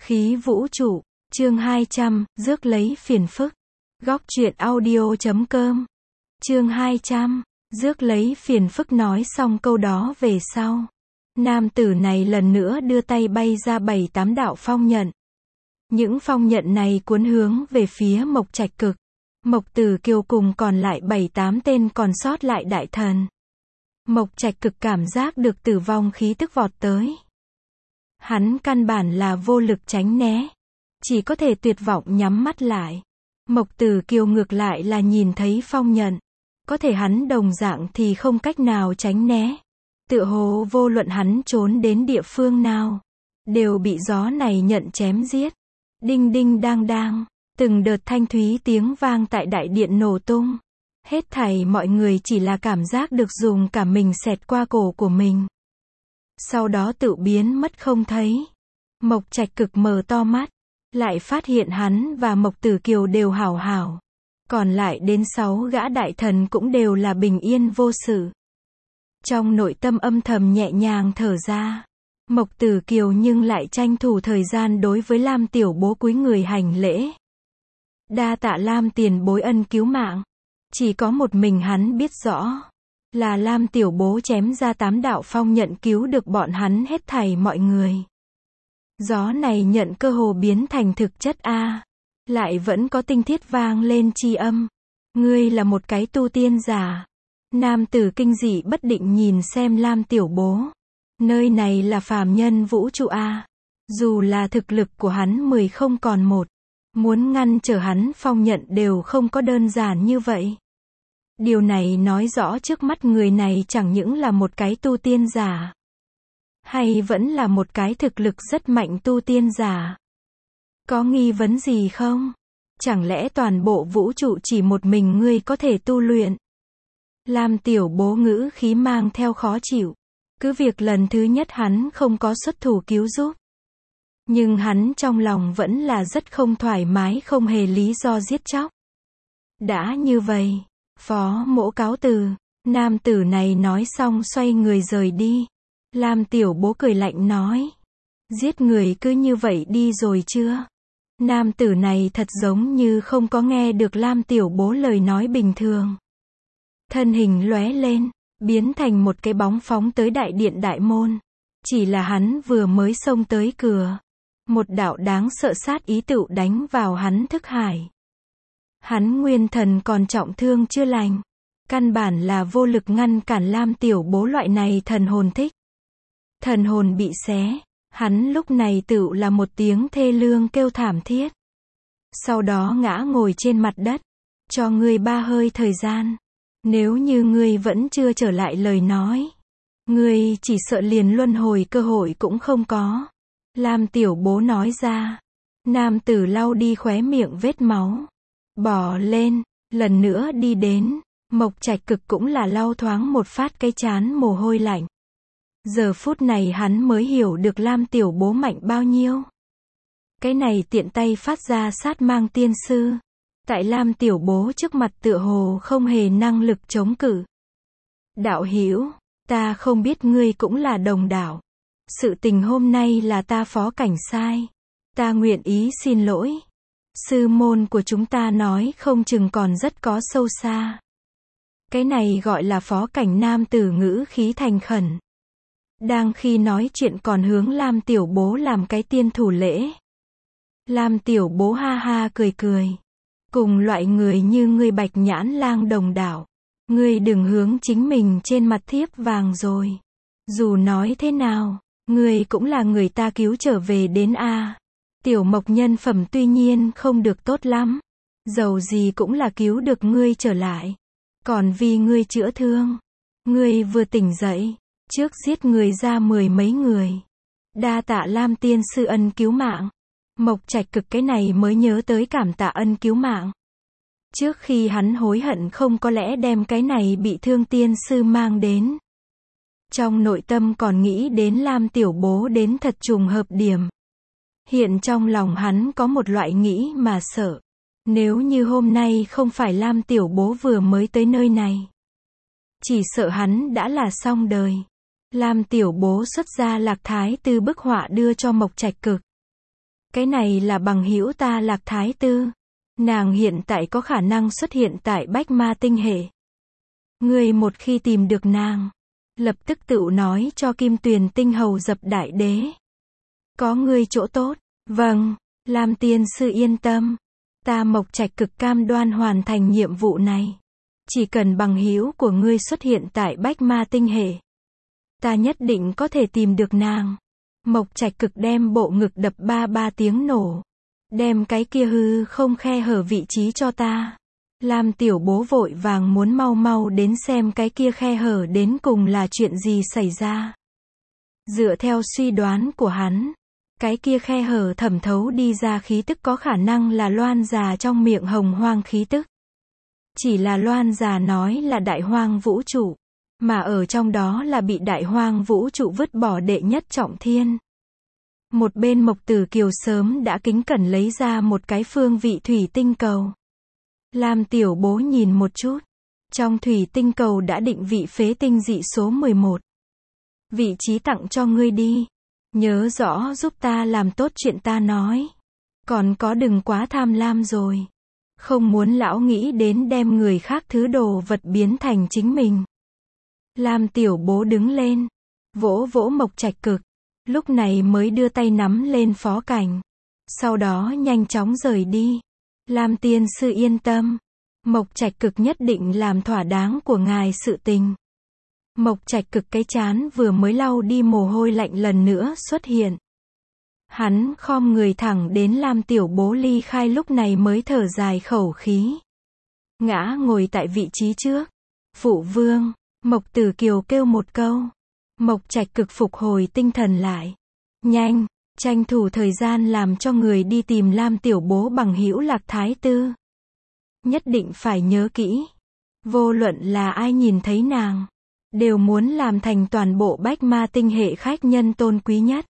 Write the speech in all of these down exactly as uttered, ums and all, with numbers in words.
Khí vũ trụ, chương hai trăm, rước lấy phiền phức. Góc truyện audio chấm com. Chương hai trăm, rước lấy phiền phức. Nói xong câu đó về sau, nam tử này lần nữa đưa tay bay ra bảy tám đạo phong nhận. Những phong nhận này cuốn hướng về phía Mộc Trạch Cực. Mộc Tử Kiều cùng còn lại bảy tám tên còn sót lại đại thần. Mộc Trạch Cực cảm giác được tử vong khí tức vọt tới. Hắn căn bản là vô lực tránh né, chỉ có thể tuyệt vọng nhắm mắt lại. Mộc Tử Kiều ngược lại là nhìn thấy phong nhận, có thể hắn đồng dạng thì không cách nào tránh né. Tựa hồ vô luận hắn trốn đến địa phương nào, đều bị gió này nhận chém giết. Đinh đinh đang đang, từng đợt thanh thúy tiếng vang tại đại điện nổ tung. Hết thảy mọi người chỉ là cảm giác được dùng cả mình xẹt qua cổ của mình. Sau đó tự biến mất không thấy. Mộc Trạch Cực mở to mắt, lại phát hiện hắn và Mộc Tử Kiều đều hảo hảo. Còn lại đến sáu gã đại thần cũng đều là bình yên vô sự. Trong nội tâm âm thầm nhẹ nhàng thở ra. Mộc Tử Kiều nhưng lại tranh thủ thời gian đối với Lam tiểu bố cúi người hành lễ. Đa tạ Lam tiền bối ân cứu mạng. Chỉ có một mình hắn biết rõ, là Lam tiểu bố chém ra tám đạo phong nhận cứu được bọn hắn hết thảy mọi người. Gió này nhận cơ hồ biến thành thực chất a, lại vẫn có tinh thiết vang lên chi âm. Ngươi là một cái tu tiên giả. Nam tử kinh dị bất định nhìn xem Lam tiểu bố. Nơi này là phàm nhân vũ trụ a. Dù là thực lực của hắn mười không còn một, muốn ngăn trở hắn phong nhận đều không có đơn giản như vậy. Điều này nói rõ trước mắt người này chẳng những là một cái tu tiên giả, hay vẫn là một cái thực lực rất mạnh tu tiên giả. Có nghi vấn gì không? Chẳng lẽ toàn bộ vũ trụ chỉ một mình ngươi có thể tu luyện? Lam tiểu bố ngữ khí mang theo khó chịu. Cứ việc lần thứ nhất hắn không có xuất thủ cứu giúp, nhưng hắn trong lòng vẫn là rất không thoải mái, không hề lý do giết chóc. Đã như vậy, phó mỗ cáo từ. Nam tử này nói xong xoay người rời đi. Lam tiểu bố cười lạnh nói, giết người cứ như vậy đi rồi chưa? Nam tử này thật giống như không có nghe được Lam tiểu bố lời nói bình thường. Thân hình lóe lên, biến thành một cái bóng phóng tới đại điện đại môn. Chỉ là hắn vừa mới xông tới cửa, một đạo đáng sợ sát ý tựu đánh vào hắn thức hải. Hắn nguyên thần còn trọng thương chưa lành, căn bản là vô lực ngăn cản Lam tiểu bố loại này thần hồn thích. Thần hồn bị xé, hắn lúc này tựu là một tiếng thê lương kêu thảm thiết. Sau đó ngã ngồi trên mặt đất. Cho ngươi ba hơi thời gian. Nếu như ngươi vẫn chưa trở lại lời nói, ngươi chỉ sợ liền luân hồi cơ hội cũng không có. Lam tiểu bố nói ra. Nam tử lau đi khóe miệng vết máu, bỏ lên, lần nữa đi đến. Mộc Trạch Cực cũng là lau thoáng một phát cái trán mồ hôi lạnh. Giờ phút này hắn mới hiểu được Lam tiểu bố mạnh bao nhiêu. Cái này tiện tay phát ra sát mang tiên sư, tại Lam tiểu bố trước mặt tựa hồ không hề năng lực chống cự. Đạo hữu, ta không biết ngươi cũng là đồng đạo. Sự tình hôm nay là ta phó cảnh sai. Ta nguyện ý xin lỗi. Sư môn của chúng ta nói không chừng còn rất có sâu xa. Cái này gọi là phó cảnh. Nam tử ngữ khí thành khẩn. Đang khi nói chuyện còn hướng Lam tiểu bố làm cái tiên thủ lễ. Lam tiểu bố ha ha cười cười. Cùng loại người như ngươi Bạch Nhãn Lang đồng đạo, ngươi đừng hướng chính mình trên mặt thiếp vàng rồi. Dù nói thế nào, ngươi cũng là người ta cứu trở về đến a. Tiểu Mộc nhân phẩm tuy nhiên không được tốt lắm, dầu gì cũng là cứu được ngươi trở lại. Còn vì ngươi chữa thương, ngươi vừa tỉnh dậy, trước giết người ra mười mấy người. Đa tạ Lam tiên sư ân cứu mạng. Mộc Trạch Cực cái này mới nhớ tới cảm tạ ân cứu mạng. Trước khi hắn hối hận không có lẽ đem cái này bị thương tiên sư mang đến. Trong nội tâm còn nghĩ đến Lam tiểu bố đến thật trùng hợp điểm. Hiện trong lòng hắn có một loại nghĩ mà sợ. Nếu như hôm nay không phải Lam tiểu bố vừa mới tới nơi này, chỉ sợ hắn đã là xong đời. Lam tiểu bố xuất ra Lạc Thái Tư bức họa đưa cho Mộc Trạch Cực. Cái này là bằng hữu ta Lạc Thái Tư. Nàng hiện tại có khả năng xuất hiện tại Bách Ma tinh hệ. Ngươi một khi tìm được nàng, lập tức tựu nói cho Kim Tuyền Tinh hầu dập đại đế. Có ngươi chỗ tốt. Vâng, Lam tiên sư yên tâm. Ta Mộc Trạch cực cam đoan hoàn thành nhiệm vụ này. Chỉ cần bằng hữu của ngươi xuất hiện tại Bách Ma tinh hệ, ta nhất định có thể tìm được nàng. Mộc Trạch cực đem bộ ngực đập ba ba tiếng nổ. Đem cái kia hư không khe hở vị trí cho ta. Lam tiểu bố vội vàng muốn mau mau đến xem cái kia khe hở đến cùng là chuyện gì xảy ra. Dựa theo suy đoán của hắn, cái kia khe hở thẩm thấu đi ra khí tức có khả năng là Loan già trong miệng hồng hoang khí tức. Chỉ là Loan già nói là đại hoang vũ trụ, mà ở trong đó là bị đại hoang vũ trụ vứt bỏ đệ nhất trọng thiên. Một bên Mộc Tử Kiều sớm đã kính cẩn lấy ra một cái phương vị thủy tinh cầu. Lam tiểu bố nhìn một chút. Trong thủy tinh cầu đã định vị phế tinh dị số mười một. Vị trí tặng cho ngươi đi. Nhớ rõ giúp ta làm tốt chuyện ta nói. Còn có đừng quá tham lam rồi. Không muốn lão nghĩ đến đem người khác thứ đồ vật biến thành chính mình. Lam tiểu bố đứng lên. Vỗ vỗ Mộc Trạch cực. Lúc này mới đưa tay nắm lên phó cảnh. Sau đó nhanh chóng rời đi. Lam tiên sư yên tâm. Mộc Trạch cực nhất định làm thỏa đáng của ngài sự tình. Mộc Trạch cực cái chán vừa mới lau đi mồ hôi lạnh lần nữa xuất hiện. Hắn khom người thẳng đến Lam tiểu bố ly khai lúc này mới thở dài khẩu khí. Ngã ngồi tại vị trí trước. Phụ vương, Mộc Tử Kiều kêu một câu. Mộc Trạch cực phục hồi tinh thần lại. Nhanh, tranh thủ thời gian làm cho người đi tìm Lam tiểu bố bằng hữu Lạc Thái Tư. Nhất định phải nhớ kỹ. Vô luận là ai nhìn thấy nàng, đều muốn làm thành toàn bộ Bách Ma tinh hệ khách nhân tôn quý nhất.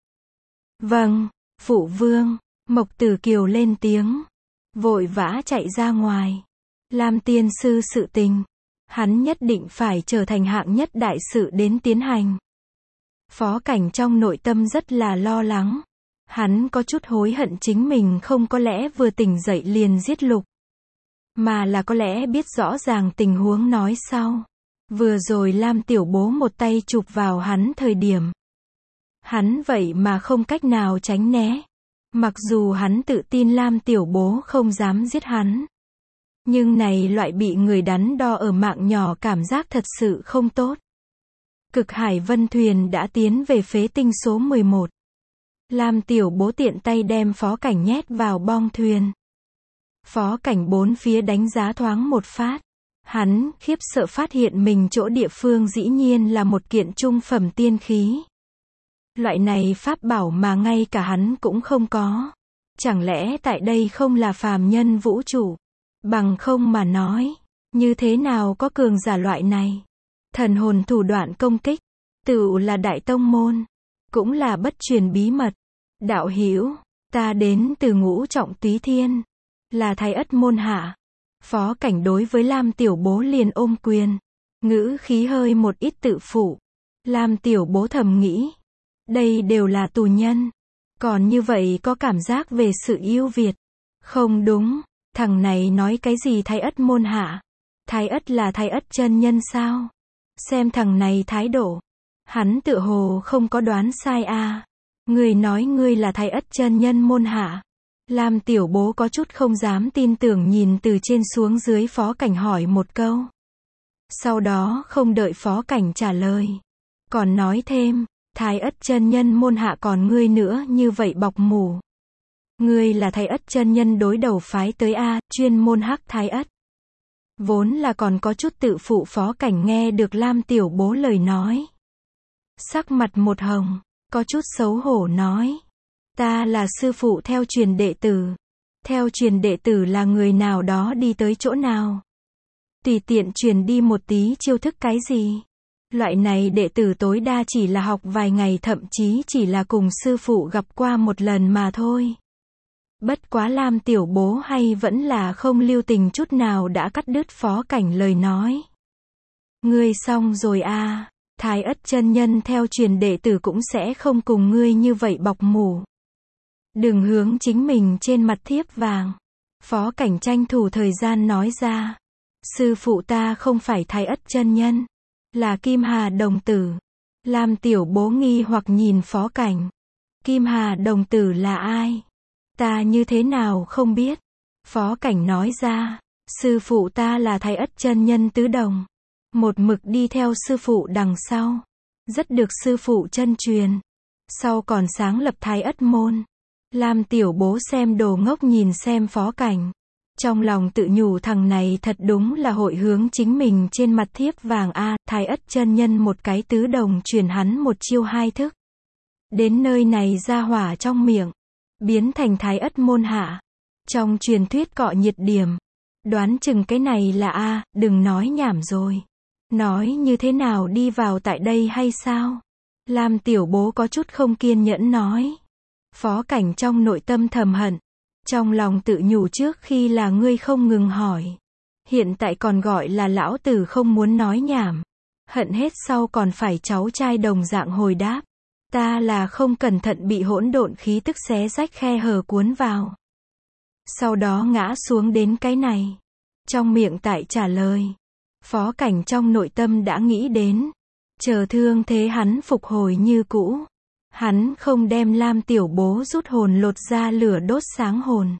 Vâng, phụ vương. Mộc Tử Kiều lên tiếng. Vội vã chạy ra ngoài. Lam tiên sư sự tình, hắn nhất định phải trở thành hạng nhất đại sự đến tiến hành. Phó cảnh trong nội tâm rất là lo lắng. Hắn có chút hối hận chính mình không có lẽ vừa tỉnh dậy liền giết Lục. Mà là có lẽ biết rõ ràng tình huống nói sau. Vừa rồi Lam tiểu bố một tay chụp vào hắn thời điểm. Hắn vậy mà không cách nào tránh né. Mặc dù hắn tự tin Lam tiểu bố không dám giết hắn. Nhưng này loại bị người đắn đo ở mạng nhỏ cảm giác thật sự không tốt. Cực Hải Vân thuyền đã tiến về phế tinh số mười một. Lam tiểu bố tiện tay đem phó cảnh nhét vào bong thuyền. Phó cảnh bốn phía đánh giá thoáng một phát. Hắn khiếp sợ phát hiện mình chỗ địa phương dĩ nhiên là một kiện trung phẩm tiên khí. Loại này pháp bảo mà ngay cả hắn cũng không có. Chẳng lẽ tại đây không là phàm nhân vũ trụ? Bằng không mà nói, như thế nào có cường giả loại này? Thần hồn thủ đoạn công kích, tựu là đại tông môn, cũng là bất truyền bí mật. Đạo hữu, ta đến từ Ngũ Trọng Túy Thiên, là Thái Ất môn hạ. Phó cảnh đối với Lam tiểu bố liền ôm quyền, ngữ khí hơi một ít tự phụ. Lam tiểu bố thầm nghĩ, đây đều là tù nhân, còn như vậy có cảm giác về sự ưu việt. Không đúng, thằng này nói cái gì Thái Ất môn hạ? Thái Ất là Thái Ất chân nhân sao? Xem thằng này thái độ, hắn tựa hồ không có đoán sai à. Người nói ngươi là Thái Ất chân nhân môn hạ. Lam tiểu bố có chút không dám tin tưởng nhìn từ trên xuống dưới phó cảnh hỏi một câu. Sau đó không đợi phó cảnh trả lời. Còn nói thêm, Thái Ất chân nhân môn hạ còn ngươi nữa như vậy bọc mủ. Ngươi là Thái Ất chân nhân đối đầu phái tới A, chuyên môn hắc Thái Ất. Vốn là còn có chút tự phụ phó cảnh nghe được Lam tiểu bố lời nói. Sắc mặt một hồng, có chút xấu hổ nói. Ta là sư phụ theo truyền đệ tử. Theo truyền đệ tử là người nào đó đi tới chỗ nào. Tùy tiện truyền đi một tí chiêu thức cái gì. Loại này đệ tử tối đa chỉ là học vài ngày thậm chí chỉ là cùng sư phụ gặp qua một lần mà thôi. Bất quá Lam tiểu bố hay vẫn là không lưu tình chút nào đã cắt đứt phó cảnh lời nói. Ngươi xong rồi à, Thái Ất chân nhân theo truyền đệ tử cũng sẽ không cùng ngươi như vậy bọc mủ. Đừng hướng chính mình trên mặt thiếp vàng. Phó Cảnh tranh thủ thời gian nói ra. Sư phụ ta không phải Thái Ất chân nhân, là Kim Hà đồng tử. Lam Tiểu Bố nghi hoặc nhìn Phó Cảnh. Kim Hà đồng tử là ai? Ta như thế nào không biết? Phó Cảnh nói ra. Sư phụ ta là Thái Ất chân nhân tứ đồng. Một mực đi theo sư phụ đằng sau. Rất được sư phụ chân truyền. Sau còn sáng lập Thái Ất môn. Lam Tiểu Bố xem đồ ngốc nhìn xem Phó Cảnh. Trong lòng tự nhủ thằng này thật đúng là hội hướng chính mình trên mặt thiếp vàng a. Thái Ất chân nhân một cái tứ đồng truyền hắn một chiêu hai thức. Đến nơi này ra hỏa trong miệng. Biến thành Thái Ất môn hạ. Trong truyền thuyết cọ nhiệt điểm. Đoán chừng cái này là a, đừng nói nhảm rồi. Nói như thế nào đi vào tại đây hay sao? Lam Tiểu Bố có chút không kiên nhẫn nói. Phó Cảnh trong nội tâm thầm hận. Trong lòng tự nhủ trước khi là ngươi không ngừng hỏi. Hiện tại còn gọi là lão tử không muốn nói nhảm. Hận hết sau còn phải cháu trai đồng dạng hồi đáp. Ta là không cẩn thận bị hỗn độn khí tức xé rách khe hở cuốn vào. Sau đó ngã xuống đến cái này. Trong miệng tại trả lời. Phó Cảnh trong nội tâm đã nghĩ đến. Chờ thương thế hắn phục hồi như cũ. Hắn không đem Lam Tiểu Bố rút hồn lột ra lửa đốt sáng hồn.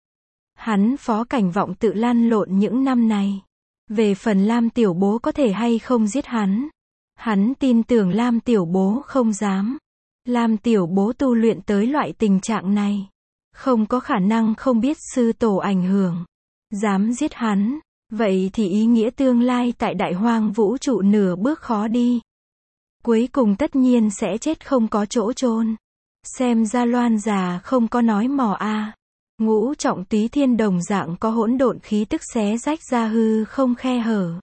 Hắn Phó Cảnh vọng tự lăn lộn những năm này. Về phần Lam Tiểu Bố có thể hay không giết hắn. Hắn tin tưởng Lam Tiểu Bố không dám. Lam Tiểu Bố tu luyện tới loại tình trạng này. Không có khả năng không biết sư tổ ảnh hưởng. Dám giết hắn. Vậy thì ý nghĩa tương lai tại đại hoang vũ trụ nửa bước khó đi. Cuối cùng tất nhiên sẽ chết không có chỗ chôn. Xem ra Loan già không có nói mò a. Ngũ trọng túy thiên đồng dạng có hỗn độn khí tức xé rách ra hư không khe hở.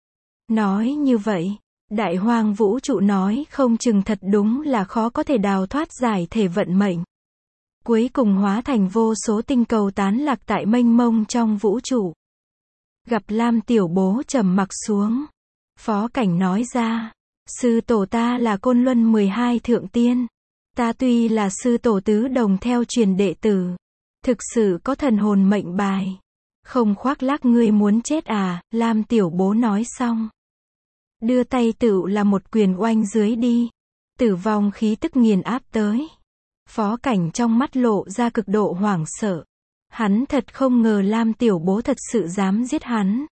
Nói như vậy, đại hoang vũ trụ nói không chừng thật đúng là khó có thể đào thoát giải thể vận mệnh. Cuối cùng hóa thành vô số tinh cầu tán lạc tại mênh mông trong vũ trụ. Gặp Lam Tiểu Bố trầm mặc xuống. Phó Cảnh nói ra. Sư tổ ta là Côn Luân mười hai thượng tiên. Ta tuy là sư tổ tứ đồng theo truyền đệ tử. Thực sự có thần hồn mệnh bài. Không khoác lác ngươi muốn chết à, Lam Tiểu Bố nói xong. Đưa tay tựu là một quyền oanh dưới đi. Tử vong khí tức nghiền áp tới. Phó Cảnh trong mắt lộ ra cực độ hoảng sợ. Hắn thật không ngờ Lam Tiểu Bố thật sự dám giết hắn.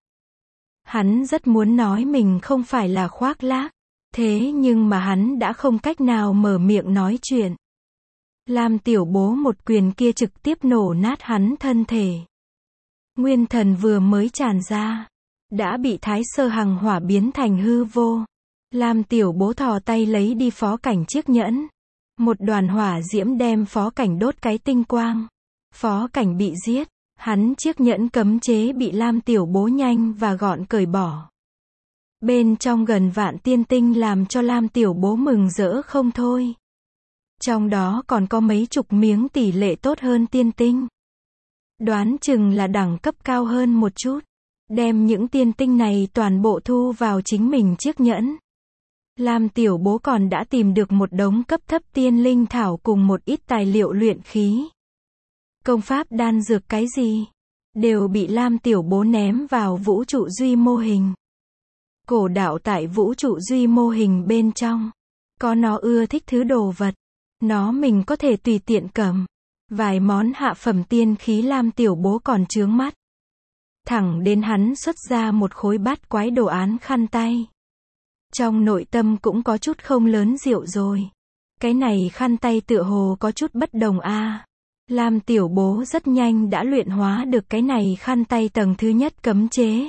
Hắn rất muốn nói mình không phải là khoác lác. Thế nhưng mà hắn đã không cách nào mở miệng nói chuyện. Lam Tiểu Bố một quyền kia trực tiếp nổ nát hắn thân thể. Nguyên thần vừa mới tràn ra. Đã bị Thái Sơ Hằng hỏa biến thành hư vô. Lam Tiểu Bố thò tay lấy đi Phó Cảnh chiếc nhẫn. Một đoàn hỏa diễm đem Phó Cảnh đốt cái tinh quang. Phó Cảnh bị giết. Hắn chiếc nhẫn cấm chế bị Lam Tiểu Bố nhanh và gọn cởi bỏ. Bên trong gần vạn tiên tinh làm cho Lam Tiểu Bố mừng rỡ không thôi. Trong đó còn có mấy chục miếng tỷ lệ tốt hơn tiên tinh. Đoán chừng là đẳng cấp cao hơn một chút. Đem những tiên tinh này toàn bộ thu vào chính mình chiếc nhẫn. Lam Tiểu Bố còn đã tìm được một đống cấp thấp tiên linh thảo cùng một ít tài liệu luyện khí. Công pháp đan dược cái gì? Đều bị Lam Tiểu Bố ném vào vũ trụ duy mô hình. Cổ đạo tại vũ trụ duy mô hình bên trong. Có nó ưa thích thứ đồ vật. Nó mình có thể tùy tiện cầm. Vài món hạ phẩm tiên khí Lam Tiểu Bố còn chướng mắt. Thẳng đến hắn xuất ra một khối bát quái đồ án khăn tay. Trong nội tâm cũng có chút không lớn rượu rồi. Cái này khăn tay tựa hồ có chút bất đồng a. Lam Tiểu Bố rất nhanh đã luyện hóa được cái này khăn tay tầng thứ nhất cấm chế.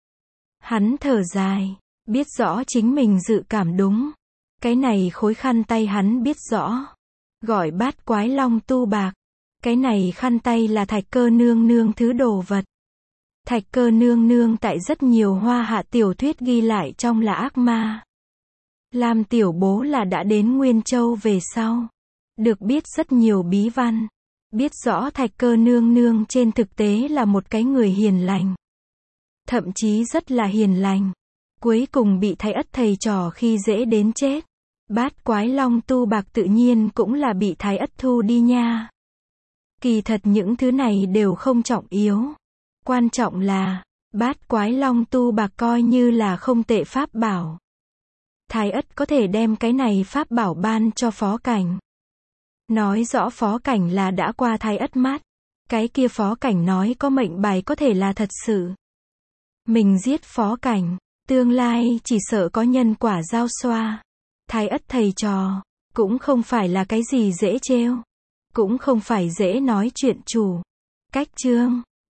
Hắn thở dài, biết rõ chính mình dự cảm đúng. Cái này khối khăn tay hắn biết rõ. Gọi bát quái long tu bạc. Cái này khăn tay là Thạch Cơ nương nương thứ đồ vật. Thạch Cơ nương nương tại rất nhiều hoa hạ tiểu thuyết ghi lại trong là ác ma. Lam Tiểu Bố là đã đến Nguyên Châu về sau. Được biết rất nhiều bí văn. Biết rõ Thạch Cơ nương nương trên thực tế là một cái người hiền lành. Thậm chí rất là hiền lành. Cuối cùng bị Thái Ất thầy trò khi dễ đến chết. Bát quái long tu bạc tự nhiên cũng là bị Thái Ất thu đi nha. Kỳ thật những thứ này đều không trọng yếu. Quan trọng là, bát quái long tu bạc coi như là không tệ pháp bảo. Thái Ất có thể đem cái này pháp bảo ban cho Phó Cảnh. Nói rõ Phó Cảnh là đã qua Thái Ất mắt. Cái kia Phó Cảnh nói có mệnh bài có thể là thật sự. Mình giết Phó Cảnh, tương lai chỉ sợ có nhân quả giao xoa. Thái Ất thầy trò, cũng không phải là cái gì dễ trêu. Cũng không phải dễ nói chuyện chủ. Cách chương